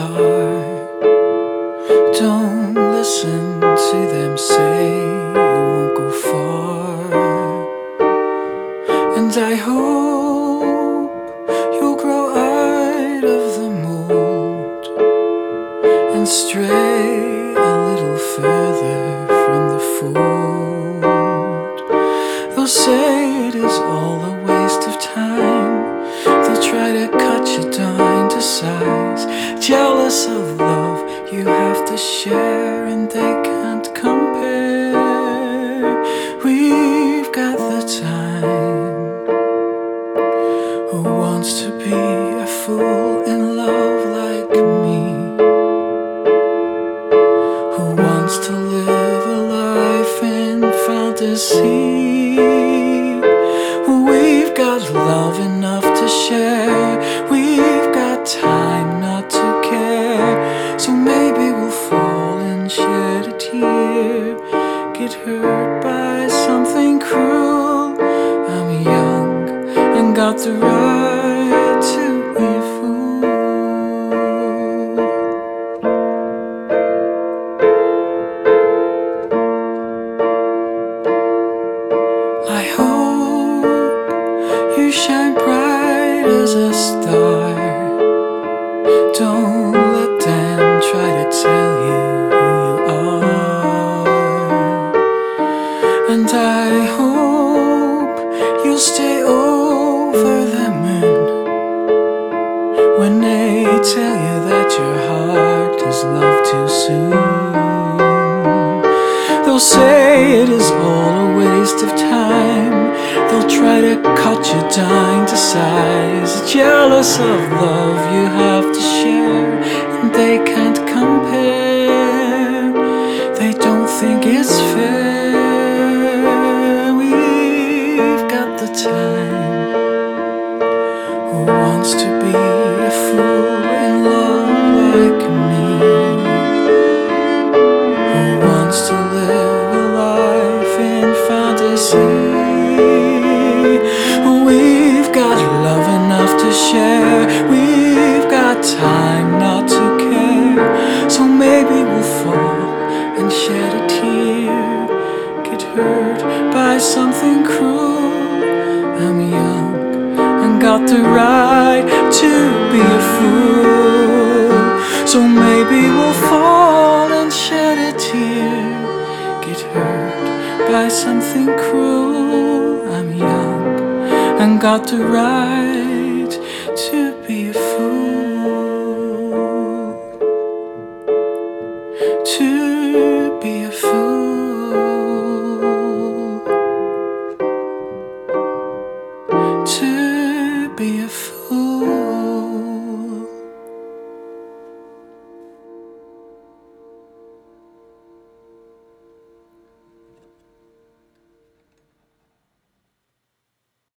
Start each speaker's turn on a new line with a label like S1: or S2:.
S1: star. Don't listen to them say you won't go far. And I hope you'll grow out of the mold and stray a little further from the fold. They'll say it is all a waste of time. They'll try to cut you down to size, jealous of love you have to share, and they can't compare. We've got the time. Who wants to be a fool in love like me? Who wants to live a life in fantasy? We've got love enough to share. We've got time not to care. So maybe we'll fall and shed a tear, get hurt by something cruel. I'm young and got the right to be a fool. I hope you shine bright as a star. Don't let them try to tell you who you are. And I hope you'll stay over the moon when they tell you that your heart has loved too soon. They'll say it is all a waste of time. They'll try to cut you down to size, jealous of love you have to share, and they can't compare. They don't think it's fair. We've got the time. Who wants to be a fool in love like me? Who wants to live a life in fantasy? We've got love enough to share. We've got time not to care. So maybe we'll fall and shed a tear, get hurt by something cruel. I'm young and got the right to be a fool. So maybe we'll fall and shed a tear, get hurt by something cruel. I'm young and got the right to be a fool.